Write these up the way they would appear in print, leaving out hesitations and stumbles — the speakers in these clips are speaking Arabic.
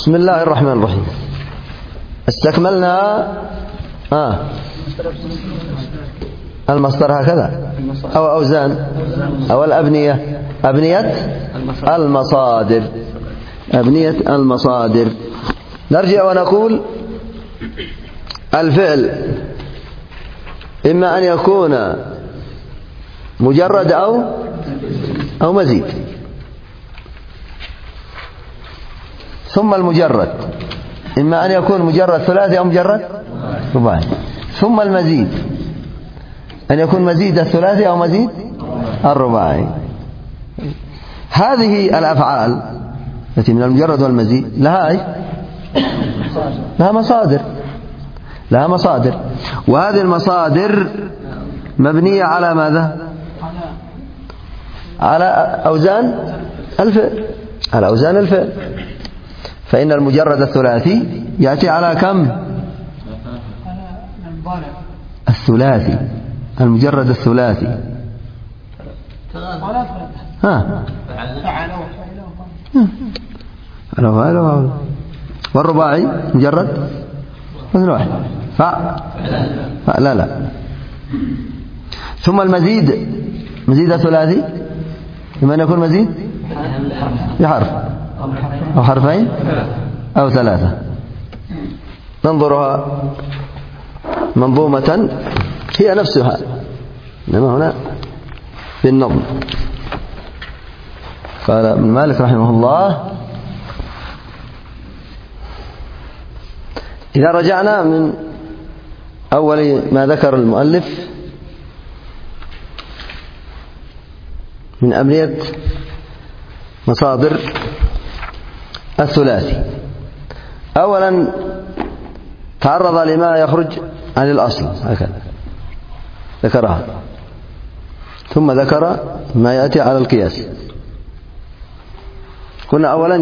بسم الله الرحمن الرحيم. استكملنا المصدر هكذا أو أوزان أو الأبنية، أبنية المصادر، أبنية المصادر. نرجع ونقول الفعل إما أن يكون مجرد أو مزيد. ثم المجرد إما أن يكون مجرد ثلاثي أو مجرد رباعي. ثم المزيد أن يكون مزيد الثلاثي أو مزيد الرباعي. هذه الأفعال التي من المجرد والمزيد لها مصادر، وهذه المصادر مبنية على ماذا؟ على أوزان الفعل، على أوزان الفعل. فإن المجرد الثلاثي يأتي على كم؟ الثلاثي، المجرد الثلاثي. والرباعي مجرد مثل واحد لا. ثم المزيد، مزيد الثلاثي إما أن يكون مزيد بحرف أو حرفين أو ثلاثة. ننظرها منظومة هي نفسها، إنما هنا بالنظم. قال ابن مالك رحمه الله: إذا رجعنا من أول ما ذكر المؤلف من أبنية مصادر الثلاثي، أولا تعرض لما يخرج عن الأصل هكذا ذكرها، ثم ذكر ما يأتي على القياس. كنا أولا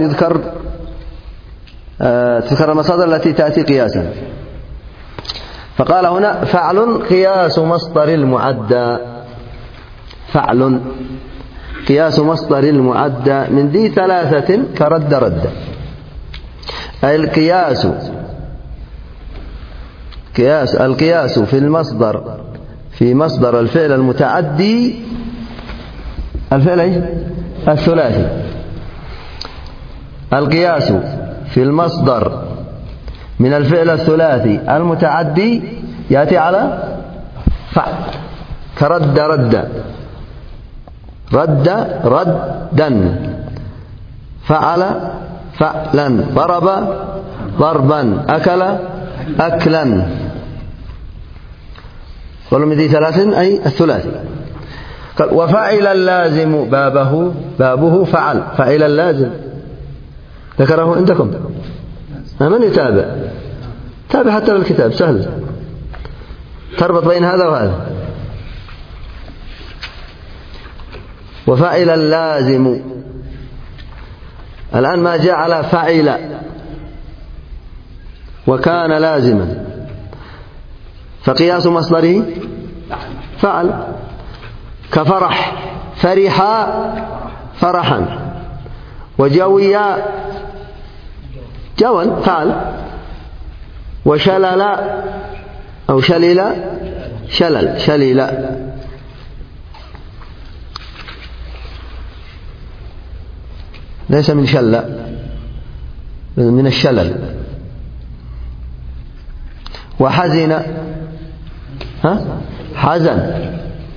تذكر المصادر التي تأتي قياسا، فقال هنا: فعل قياس مصدر المعدى. فعل قياس مصدر المعدى من ذي ثلاثة كرد رد. أي القياس في مصدر الفعل المتعدي، الفعل الثلاثي. القياس في المصدر من الفعل الثلاثي المتعدي يأتي على فعل، كرد رد، رد ردا، فعل فعلا، ضرب ضربا، أكل أكلا. قالوا من ذي ثلاث أي الثلاثي. قال: وفعل اللازم بابه فعل. فعل اللازم ذكره عندكم؟ من يتابع؟ تابع حتى بالكتاب، سهل، تربط بين هذا وهذا. وفعل اللازم، الآن ما جاء على فعل وكان لازما، فقياس مصدره فعل. كفرح، فرح فرحا، وجويا جوا فعل، وشلل أو شلل شلل شلل. ليس من شل، من الشلل. وحزن حزن،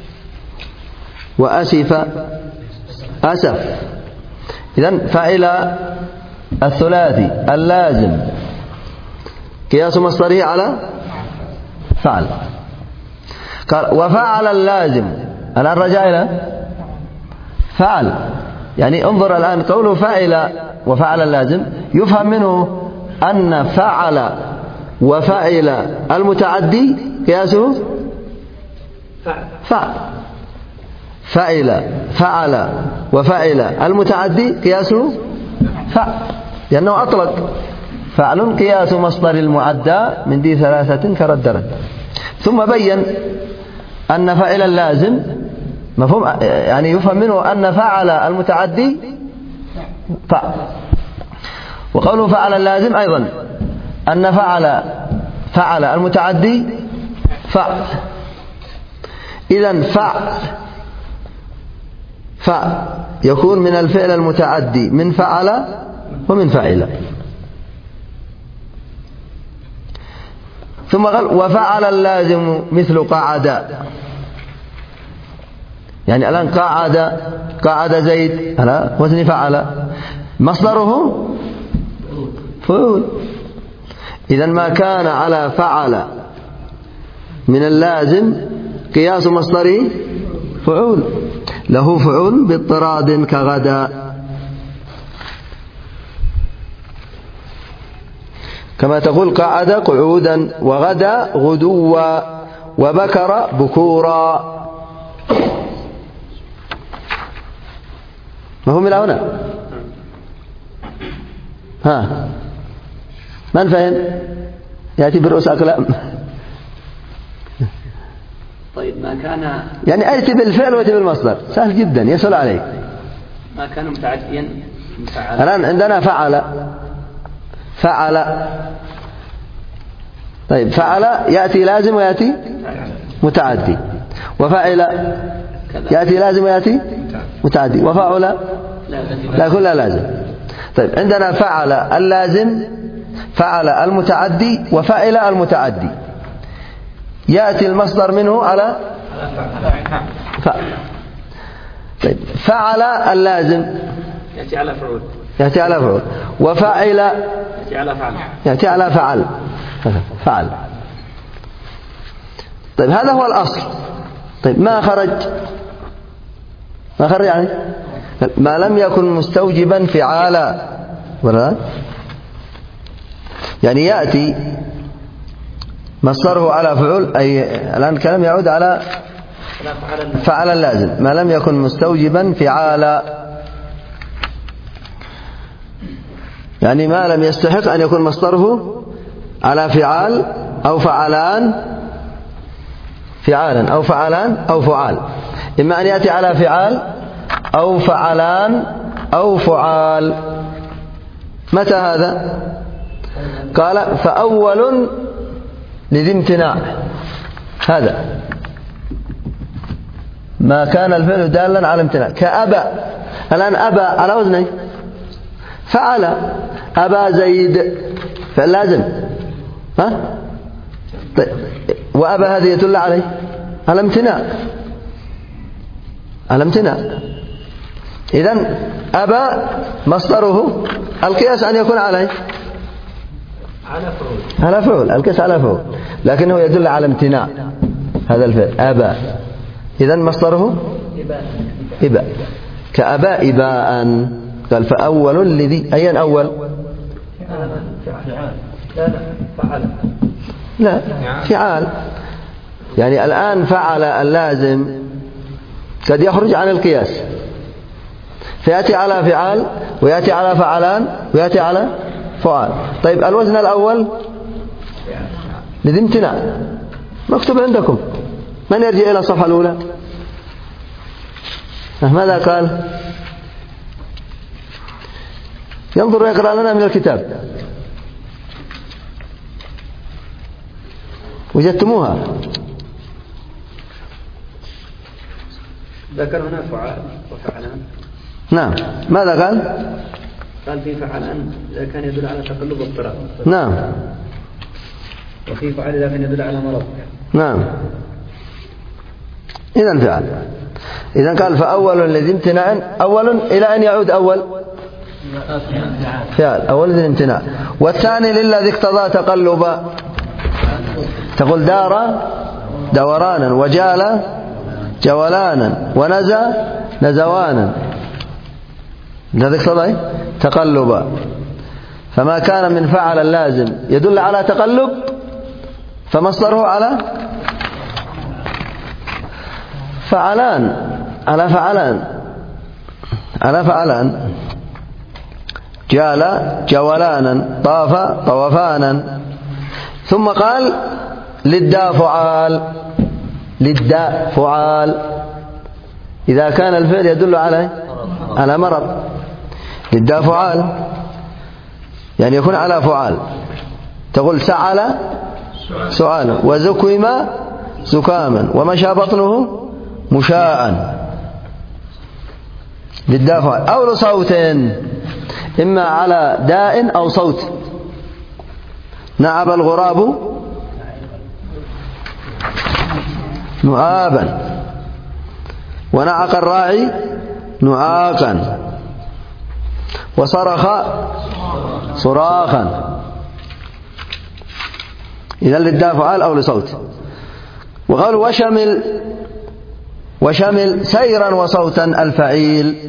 وأسف أسف. إذن فعل الثلاثي اللازم قياس مصدره على فعل. قال: وفعل اللازم. الآن رجع إلى فعل، يعني انظر الآن قوله فعل وفعل اللازم يفهم منه أن فعل وفعل المتعدي قياسه فعل. فعل وفعل المتعدي قياسه فعل، لأنه أطلق. فعل قياس مصدر المعدى من ذي ثلاثة كرد رد. ثم بين أن فعل اللازم مفهوم، يعني يفهم منه أن فعل المتعدي فعل، وقوله فعل اللازم أيضا أن فعل المتعدي فعل. إذن فعل يكون من الفعل المتعدي من فعل ومن فعل. ثم قال وفعل اللازم مثل قعد. يعني الآن قعد زيد على وزن فعل، مصدره فعول. إذن ما كان على فعل من اللازم قياس مصدره فعول، له فعول باضطراد كغدا، كما تقول قعد قعودا، وغدا غدوا، وبكر بكورا. مفهوم إلى هنا؟ ها، من فهم؟ يأتي بالرؤوس أقلام. طيب ما كان يعني أتي بالفعل وأتي بالمصدر، سهل جدا يسهل عليك. ما كان متعديا الآن عندنا فعل. طيب فعل يأتي لازم ويأتي متعدي، وفعل يأتي لازم ويأتي متعدي، وفعل لا كلها لازم. طيب عندنا فعل اللازم، فعل المتعدي، وفعل المتعدي، يأتي المصدر منه على فعل. طيب فعل اللازم يأتي على فعول، وفعل يأتي على فعل. طيب هذا هو الأصل. طيب ما خرج يعني ما لم يكن مستوجبا فعالا، يعني يأتي مصدره على فعول، أي الآن الكلام يعود على فعل اللازم ما لم يكن مستوجبا فعالا، يعني ما لم يستحق أن يكون مصدره على فعال أو فعلان، أو فعال، إما أن يأتي على فعال أو فعلان أو فعال. متى هذا؟ قال فأول لذي امتناع، هذا ما كان الفعل دالا على امتناع، كأبى. الآن أبى على وزنه فعل، أبى زيد فعل لازم، طيب وأبى هذه يدل عليه على امتناع. إذن أبى مصدره القياس أن يكون عليه على فعول، القياس على فعول، لكنه يدل على امتناع هذا الفعل أبى. إذن مصدره إباء، كأبى إباء. قال فأول لذي، أين أول؟ لا فعال. يعني الآن فعل اللازم قد يخرج عن القياس، فيأتي على فعال، ويأتي على فعلان، ويأتي على فعال. طيب الوزن الأول لذي امتناع مكتوب عندكم، من يرجع إلى الصفحة الأولى؟ ماذا قال؟ ينظر ويقرأ لنا من الكتاب. وجدتموها؟ ذكر هنا فعال وفعلان. نعم. ماذا قال؟ قال في فعلان إذا كان يدل على تقلب واضطراب. نعم. وفي فعل إذا كان يدل على مرض. نعم. إذن فعل. إذن قال فأول الذي امتناع، أول إلى أن يعود أول فعل، أول الذي امتناع. والثاني للذي اقتضى تقلبا، تقول دار دورانا، وجال جولانا، ونزى نزوانا، الذي اقتضى تقلبا. فما كان من فعل اللازم يدل على تقلب فمصدره على فعلان، جال جولانا، طاف طوفانا. ثم قال للداء فعال إذا كان الفعل يدل على مرض، للداء فعال. يعني يكون على فعال. تقول سعل سعالا، وزكم زكاما، ومشى بطنه مشاء. للداء فعال. أو لصوت، إما على داء أو صوت. نعب الغراب نعابا، ونعق الراعي نعاقا، وصرخ صراخا. إذا للداء فعال أو لصوت. وقالوا وشمل سيرا وصوتا الفعيل.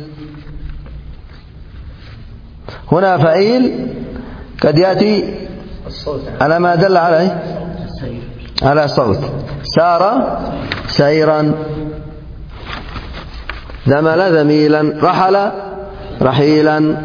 هنا فعيل قد يأتي على ما دل عليه على الصوت. سار سيرا، ذمل ذميلا، رحل رحيلا.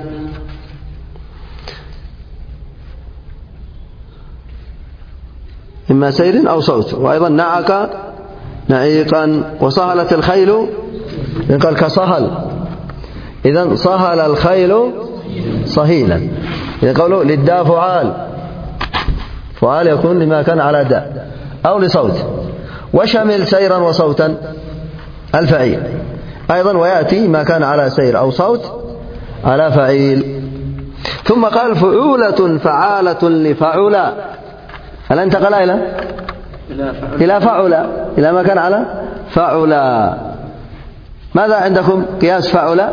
إما سير أو صوت. وأيضا نعق نعيقا، وصهلت الخيل يقال كصهل. إذن صهل الخيل صهيلا. إذا قالوا للداء فعال، فعال يكون لما كان على داء أو لصوت. وشمل سيرا وصوتا الفعيل أيضا، ويأتي ما كان على سير أو صوت على فعيل. ثم قال فعولة فعالة لفعلا. هل انتقل إلى فعلا، إلى ما كان على فعلا. ماذا عندكم قياس فعلا؟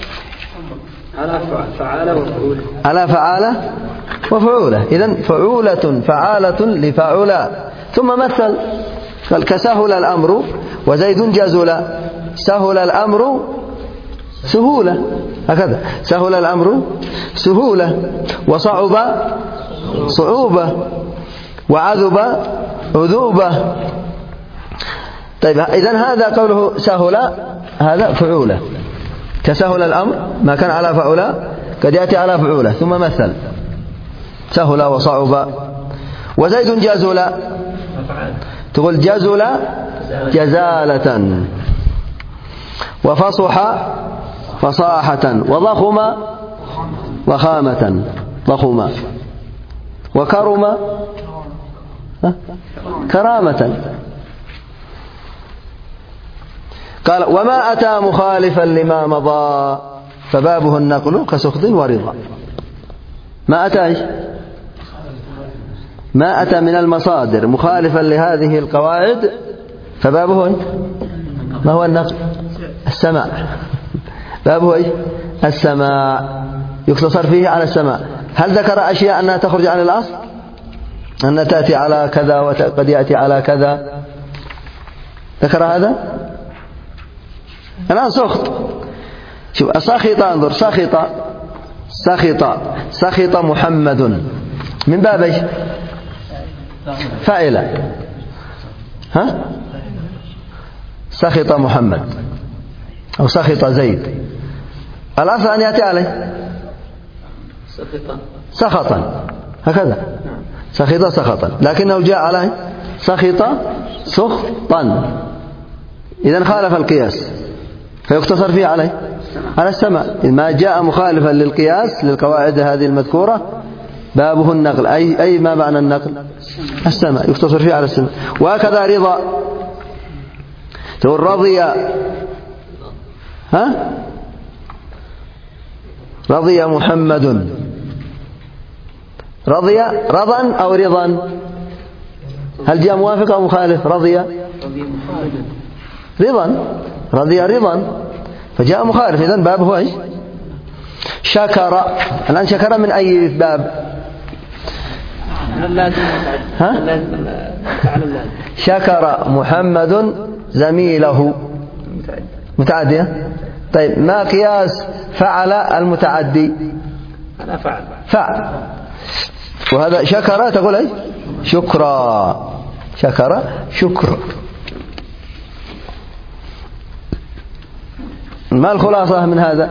على فعالة وفعولة. إذن فعولة فعالة لفعلا. ثم مثل قال كسهل الأمر وزيد جزل. سهل الأمر سهولة، هكذا سهل الأمر سهولة، وصعب صعوبة، وعذب عذوبة. طيب إذن هذا قوله سهل، هذا فعولة. كسهل الأمر ما كان على فعولة قد يأتي على فعولة. ثم مثل سهل وصعب. وزيد جزل، تقول جزل جزالة، وفصح فصاحة، وضخم ضخامة ضخما، وكرم كرامة. قال وما أتى مخالفا لما مضى فبابه النقل كسخط ورضا. ما أتى ما أتى من المصادر مخالفا لهذه القواعد فبابه ما هو النقل؟ السماع. بابه السماع، يقتصر فيه على السماع. هل ذكر أشياء أنها تخرج عن الأصل؟ أنها تأتي على كذا وقد يأتي على كذا، ذكر هذا؟ الآن سخط. شوف سخط، انظر سخط محمد من باب ايش؟ فاعل. ها؟ سخط محمد أو سخط زيد. الأصل أن يأتي عليه سخطا، هكذا سخط سخطا، لكنه جاء عليه سخط سخطا. إذن خالف القياس فيقتصر فيه على السماع. ما جاء مخالفا للقياس للقواعد هذه المذكورة بابه النقل. أي ما معنى النقل؟ السماع، يقتصر فيه على السماع. وهكذا رضا، تقول رضي، ها؟ رضي محمد. رضي رضا أو رضا؟ هل جاء موافق أو مخالف؟ رضي رضا، رضي رضا، فجاء مخالف. إذن بابه ايش؟ شكر. الآن شكر من أي باب؟ ها؟ شكر محمد زميله، متعدية. طيب ما قياس فعل المتعدي؟ فعل. وهذا شكر تقول ايش؟ شكرا. شكر شكر. ما الخلاصة من هذا؟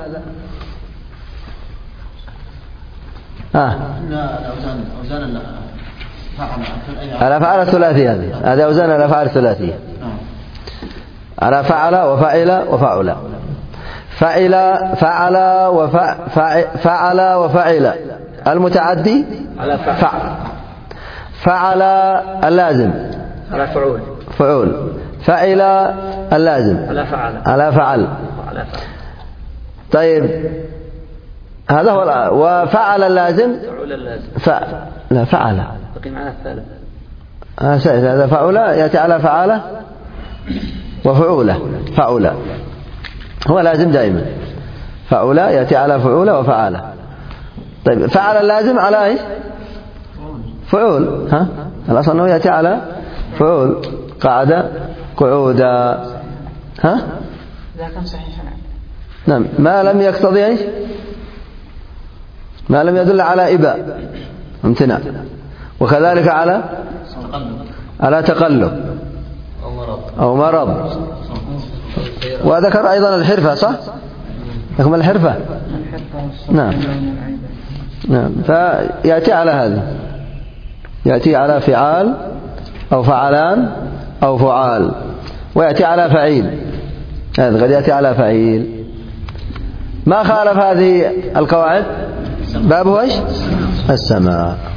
على فعل الثلاثية، هذه أوزان على فعل الثلاثية، على فعل وفعل وفعل. فعل وفعل المتعدي على فعل. فعل اللازم على فعول. فعول. فعل اللازم على فعل. على فعل. على فعل. طيب هذا هو. وفعل اللازم فعول اللازم. لا فعل. بقي معنا الثالث. هذا فعل يأتي على فعالة وفعولة. فعولة هو لازم دائما. فعولة يأتي على فعولة وفعالة. طيب فعل اللازم على ايش؟ فعول. الأصل أنه يأتي على فعول. قعد قعودا. إذا كان صحيحا. نعم. ما لم يقتضي ايش؟ ما لم يدل على إباء امتناع. وكذلك على تقلب أو مرض. وذكر أيضا الحرفة. صح؟ يكمل الحرفة. نعم. فيأتي على هذا. يأتي على فعال أو فعلان أو فعال. ويأتي على فعيل. هذا قد يأتي على فعيل. ما خالف هذه القواعد بابه ايش؟ السماع.